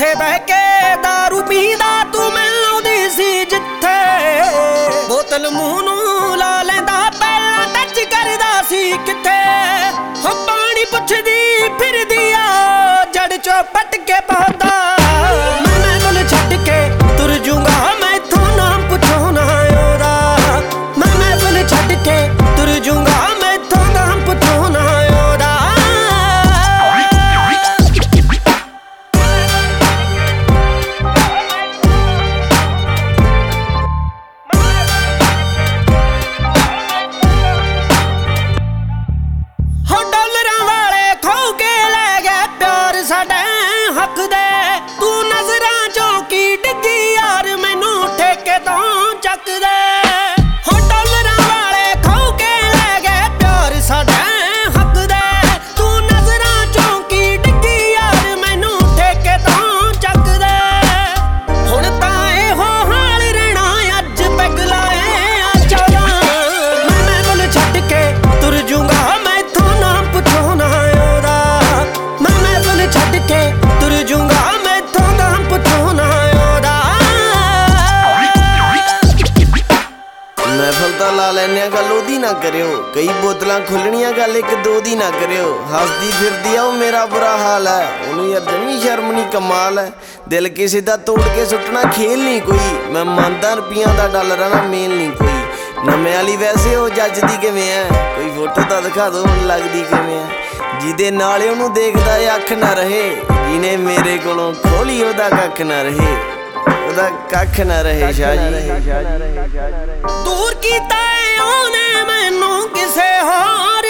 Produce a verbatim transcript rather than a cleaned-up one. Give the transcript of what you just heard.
इकट्ठे बह के दारू पींदा तू मिलदी सी जिथे बोतल मूंह नूं ला लैंदा पहला टच करदा सी किथे हो पानी पुछदी फिरदी आ जड़ चो पट के पौधा मैं कुल छड्ड के तुर जूंगा मैं इथों नाम पुछो ना ओदा मैं कुल छड्ड के तुर जूंगा मैं इथों नाम पुछो ना ओदा हो डॉलरां वाले खो के ले गए प्यार साडे हक दे तू नजरां चों की डिग्गी यार मैनू ठेके तों चक दे हो डॉलरां वाले खो के ले गए प्यार साडे हक दे तू नजरां चों की डिग्गी यार मैनू ठेके तों चक दे हुण तां इहो हाल रहना अज पैग लाए आ चौदां मैं कुल छड्ड के तुर जूंगा मैं इथों नाम पुछो ना ओदा मैं कुल छड्ड के तुर जूंगा मैं इथों नाम पुछो ना ओदा महफल ਤਾਂ ਲਾ ਲੈਨੇ ਆ ਗੱਲ ਉਹਦੀ ਨਾ ਕਰਿਓ ਕਈ ਬੋਤਲਾਂ ਖੁੱਲਣੀਆਂ ਗੱਲ ਇੱਕ ਦੋ ਦੀ ਨਾ ਕਰਿਓ ਹੱਸਦੀ ਫਿਰਦੀ ਆ ਉਹ ਮੇਰਾ ਬੁਰਾ ਹਾਲ ਹੈ ਉਹਨੂੰ ਯਾਰ ਜਮੀ ਸ਼ਰਮ ਨਹੀਂ ਕਮਾਲ ਹੈ ਦਿਲ ਕਿਸੇ ਦਾ ਤੋੜ ਕੇ ਸੁੱਟਣਾ ਖੇਲ ਨਹੀਂ ਕੋਈ ਮੈਂ ਮੰਨਦਾ ਰੁਪਈਆਂ ਦਾ ਡਾਲਰਾਂ ਦਾ ਮੇਲ ਨਹੀਂ ਕੋਈ ਨਵੇਂ ਵਾਲੀ ਵੈਸੇ ਉਹ ਜੱਜਦੀ ਕਿਵੇਂ ਐ ਕੋਈ ਫੋਟੋ ਤਾਂ ਦਿਖਾ ਦੋ ਹੁਣ ਲੱਗਦੀ ਕਿਵੇਂ ਐ ਜਿਹਦੇ ਨਾਲ ਉਹਨੂੰ ਦੇਖਦਾ ਏ ਅੱਖ ਨਾ ਰਹੇ ਜਿਹਨੇ ਮੇਰੇ ਕੋਲੋਂ ਖੋਲੀ ਉਹਦਾ ਕੱਖ ਨਾ ਰਹੇ ਉਹਦਾ ਕੱਖ ਨਾ ਰਹੇ ਸ਼ਾਹ ਜੀ दूर कीता है ओने मैनू किसे होर